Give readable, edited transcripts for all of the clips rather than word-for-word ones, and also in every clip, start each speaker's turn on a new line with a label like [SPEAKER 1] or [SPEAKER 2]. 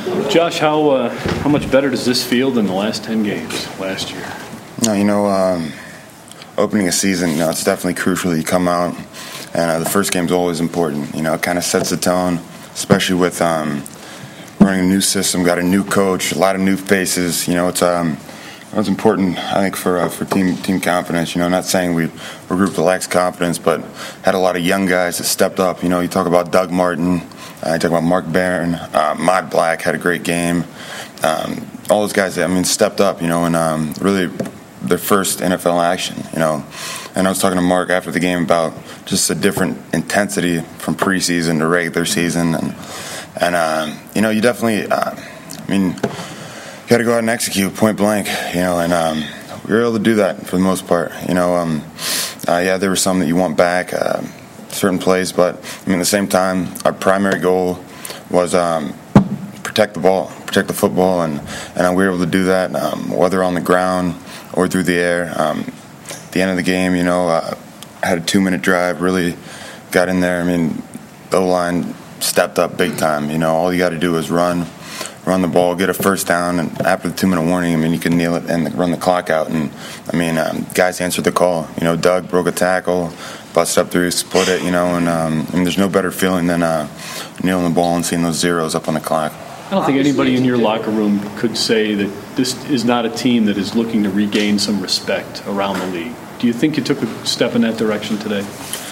[SPEAKER 1] Josh, how much better does this feel than the last 10 games last year?
[SPEAKER 2] Opening a season, it's definitely crucial that you come out, and the first game's always important. It kind of sets the tone, especially with running a new system, got a new coach, a lot of new faces. It's important, I think, for team confidence. Not saying we're a group that lacks confidence, but had a lot of young guys that stepped up. You talk about Doug Martin, you talk about Mark Barron, Mod Black had a great game. All those guys, stepped up, and really their first NFL action, And I was talking to Mark after the game about just a different intensity from preseason to regular season, and you definitely, got to go out and execute point blank, and we were able to do that for the most part. There were some that you want back, certain plays, but at the same time, our primary goal was protect the ball, protect the football, and we were able to do that, whether on the ground or through the air. At the end of the game, I had a 2-minute drive, really got in there. The O-line stepped up big time. All you got to do is run the ball, get a first down, and after the 2-minute warning, you can kneel it and run the clock out. And guys answered the call. Doug broke a tackle, busted up through, split it. And there's no better feeling than kneeling the ball and seeing those zeros up on the clock.
[SPEAKER 1] I don't think anybody in your locker room could say that this is not a team that is looking to regain some respect around the league. Do you think you took a step in that direction today?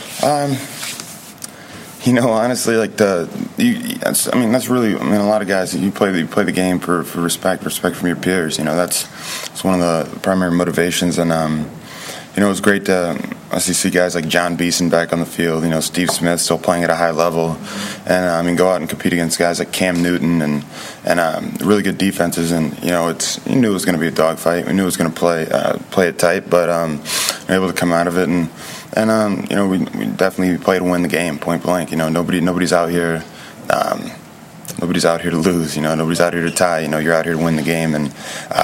[SPEAKER 2] Honestly, that's really, a lot of guys, you play the game for respect from your peers. That's one of the primary motivations. And, it was great to see guys like John Beeson back on the field, Steve Smith still playing at a high level. And, go out and compete against guys like Cam Newton and really good defenses. And, you knew it was going to be a dogfight. We knew it was going to play it tight, but we were able to come out of it. And we definitely play to win the game, point blank. Nobody's out here. Nobody's out here to lose. Nobody's out here to tie. You're out here to win the game. And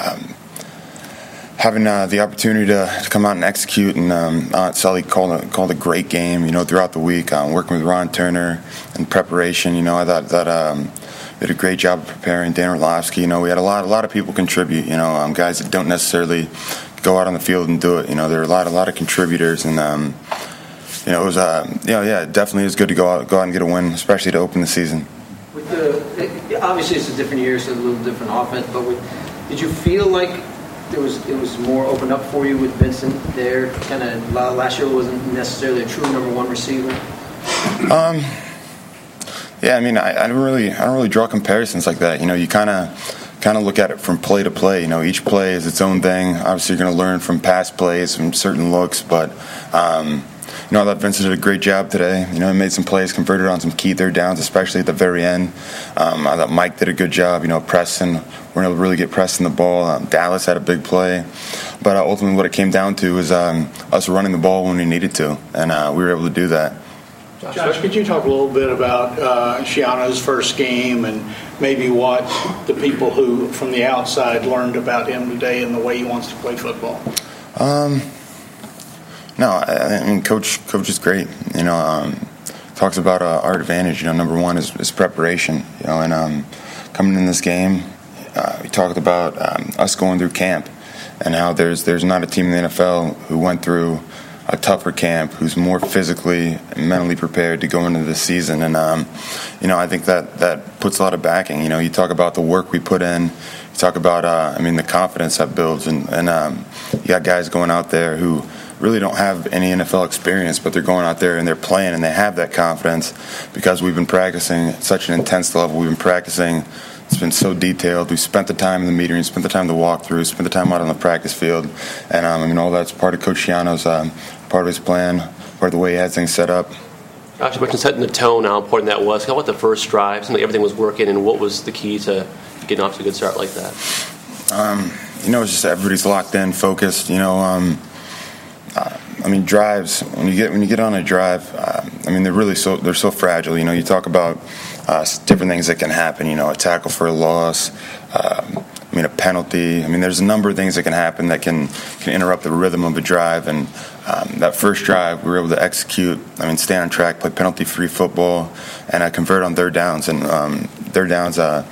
[SPEAKER 2] having the opportunity to come out and execute, and Sully called a great game. Throughout the week, working with Ron Turner in preparation. I thought that we did a great job of preparing. Dan Orlovsky. We had a lot of people contribute. Guys that don't necessarily go out on the field and do it. There are a lot of contributors, and it was it definitely is good to go out and get a win, especially to open the season.
[SPEAKER 3] Obviously it's a different year, so a little different offense. But did you feel like it was more opened up for you with Vincent there? Kind of last year wasn't necessarily a true number one receiver.
[SPEAKER 2] I don't really draw comparisons like that. You kind of look at it from play to play. Each play is its own thing. Obviously, you're going to learn from past plays, from certain looks. But I thought Vincent did a great job today. He made some plays, converted on some key third downs, especially at the very end. I thought Mike did a good job. Preston, we're able to really get Preston the ball. Dallas had a big play. But ultimately, what it came down to was us running the ball when we needed to, and we were able to do that.
[SPEAKER 4] Josh, could you talk a little bit about Schiano's first game and maybe what the people who from the outside learned about him today and the way he wants to play football? Coach is great. Talks about our advantage. Number one is preparation. And coming in this game, we talked about us going through camp and how there's not a team in the NFL who went through a tougher camp, who's more physically and mentally prepared to go into the season. And, I think that puts a lot of backing. You talk about the work we put in. You talk about, the confidence that builds. And you got guys going out there who really don't have any NFL experience, but they're going out there and they're playing and they have that confidence because we've been practicing at such an intense level. We've been practicing. It's been so detailed. We spent the time in the meeting, spent the time to walk through, spent the time out on the practice field. And, all that's part of Coach Schiano's part of his plan, part of the way he had things set up.
[SPEAKER 5] Josh, you mentioned setting the tone, how important that was. How about the first drive? Seemed like everything was working, and what was the key to getting off to a good start like that?
[SPEAKER 2] It's just everybody's locked in, focused. Drives. When you get on a drive, they're so fragile. You talk about different things that can happen. A tackle for a loss. A penalty. There's a number of things that can happen that can interrupt the rhythm of a drive. And that first drive, we were able to execute. Stay on track, play penalty-free football, and convert on third downs. And third downs,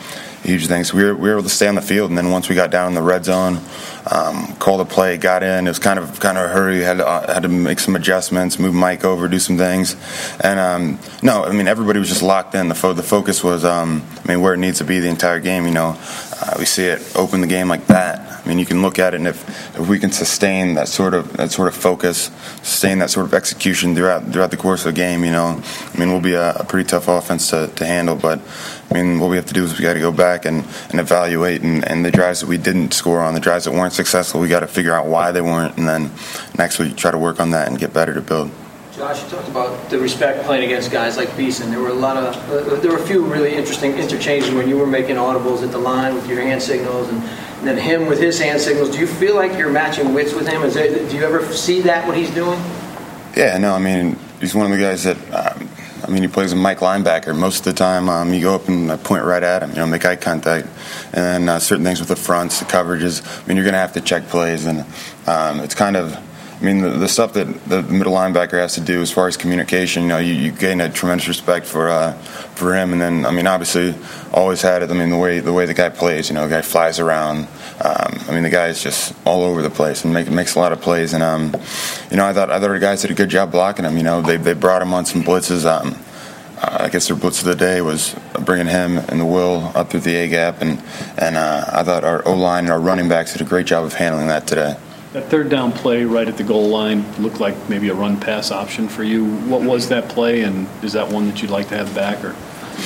[SPEAKER 2] huge thing. So we were able to stay on the field, and then once we got down in the red zone, called a play, got in. It was kind of a hurry. Had to make some adjustments, move Mike over, do some things, and no, I mean everybody was just locked in. The focus was where it needs to be the entire game. We see it open the game like that. I mean, you can look at it, and if we can sustain that sort of focus, sustain that sort of execution throughout the course of the game, we'll be a pretty tough offense to handle. But I mean, what we have to do is we got to go back and evaluate, and the drives that we didn't score on, the drives that weren't successful, we got to figure out why they weren't, and then next week try to work on that and get better to build.
[SPEAKER 3] Josh, you talked about the respect playing against guys like Beeson. There were a few really interesting interchanges when you were making audibles at the line with your hand signals, and then him with his hand signals. Do you feel like you're matching wits with him? Do you ever see that, what he's doing?
[SPEAKER 2] Yeah, no, I mean, he's one of the guys that, he plays a Mike linebacker. Most of the time, you go up and point right at him, make eye contact. And then certain things with the fronts, the coverages, you're going to have to check plays. And it's kind of, the stuff that the middle linebacker has to do as far as communication, you gain a tremendous respect for him. And then, obviously, always had it. The way the guy plays, the guy flies around. The guy is just all over the place and makes a lot of plays. And I thought the guys did a good job blocking him. They brought him on some blitzes. I guess their blitz of the day was bringing him and the Will up through the A gap, and I thought our O-line and our running backs did a great job of handling that today.
[SPEAKER 1] That third down play right at the goal line looked like maybe a run-pass option for you. What was that play, and is that one that you'd like to have back? Or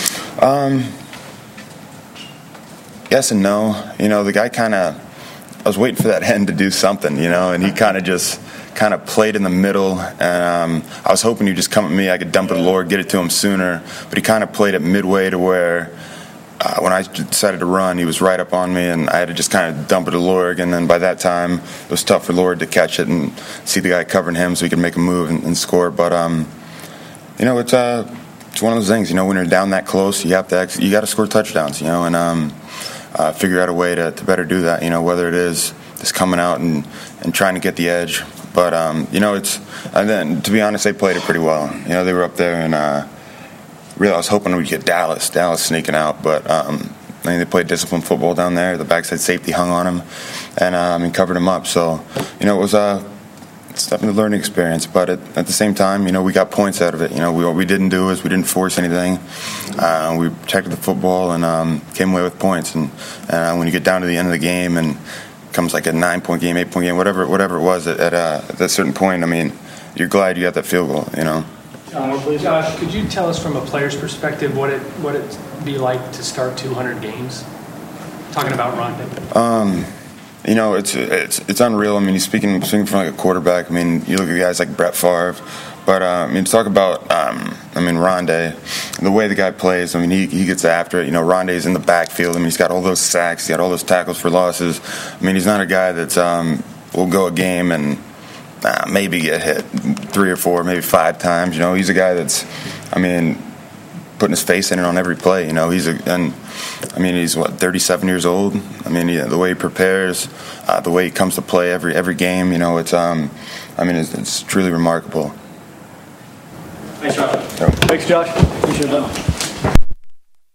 [SPEAKER 2] yes and no. The guy I was waiting for that end to do something, and he kind of played in the middle, and I was hoping he'd just come at me, I could dump it to Lord, get it to him sooner, but he kind of played it midway to where when I decided to run, he was right up on me, and I had to just kind of dump it to Lord, and then by that time, it was tough for Lord to catch it and see the guy covering him so he could make a move and score. But, it's one of those things, when you're down that close, you got to score touchdowns, and figure out a way to better do that, whether it is just coming out and trying to get the edge. But, and then, to be honest, they played it pretty well. They were up there, and really I was hoping we'd get Dallas sneaking out, but they played disciplined football down there. The backside safety hung on him and covered him up. So, it was it's definitely a learning experience, but at the same time, we got points out of it. What we didn't do is we didn't force anything. We protected the football and came away with points. And when you get down to the end of the game and it comes like a 9-point game, 8-point game, whatever it was at that certain point, you're glad you got that field goal,
[SPEAKER 6] Josh, could you tell us from a player's perspective what it'd be like to start 200 games? Talking about Rondé.
[SPEAKER 2] It's unreal. You're speaking from like a quarterback. You look at guys like Brett Favre, but to talk about Rondé, the way the guy plays. He gets after it. Rondé's in the backfield. He's got all those sacks. He's got all those tackles for losses. He's not a guy that's will go a game and maybe get hit 3 or 4, maybe 5 times. He's a guy that's, putting his face in it on every play. He's 37 years old. The way he prepares, the way he comes to play every game. It's truly remarkable.
[SPEAKER 6] Thanks, Josh.
[SPEAKER 1] Thanks, Josh. Appreciate that.